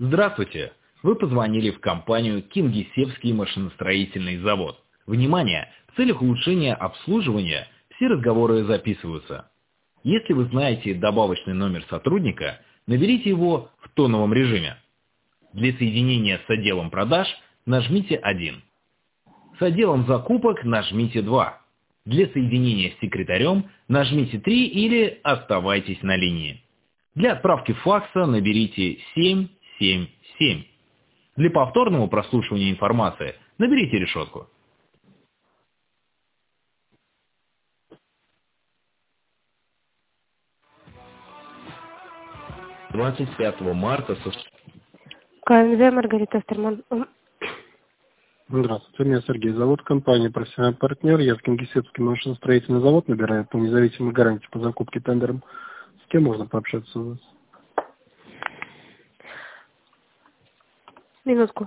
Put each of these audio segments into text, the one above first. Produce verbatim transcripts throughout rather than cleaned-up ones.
Здравствуйте! Вы позвонили в компанию «Кингисеппский машиностроительный завод». Внимание! В целях улучшения обслуживания все разговоры записываются. Если вы знаете добавочный номер сотрудника, наберите его в тоновом режиме. Для соединения с отделом продаж нажмите один. С отделом закупок нажмите два. Для соединения с секретарем нажмите три или оставайтесь на линии. Для отправки факса наберите семь семь семь. Для повторного прослушивания информации наберите решетку. двадцать пятого марта со... КМЗ Маргарита Астерман. Здравствуйте, меня Сергей зовут, компания «Профессиональный партнер». Я в Кингисеппский машиностроительный завод набираю по независимой гарантии по закупке тендером. С кем можно пообщаться у вас? Минутку.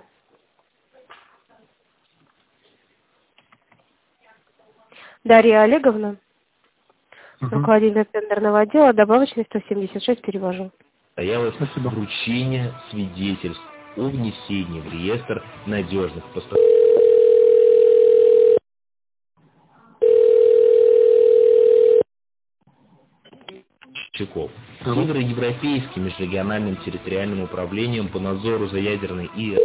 Дарья Олеговна, Угу. руководитель тендерного отдела, добавочный сто семьдесят шесть перевожу. Состоялось Спасибо. вручение свидетельств о внесении в реестр надежных поставщиков. Ага. Североевропейским межрегиональным территориальным управлением по надзору за ядерной и...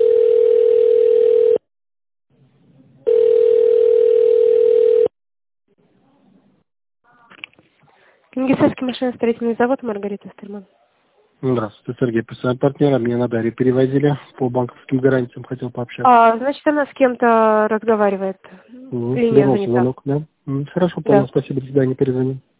Кингисеппский машиностроительный завод, Маргарита Астерман. Здравствуйте, Сергей, профессиональный партнер. Меня на Дарью перевозили по банковским гарантиям, хотел пообщаться. А, значит, она с кем-то разговаривает. Угу. Линия Вернул занята. звонок, да? М, Хорошо, понял, Да. спасибо, до свидания, перезвоню.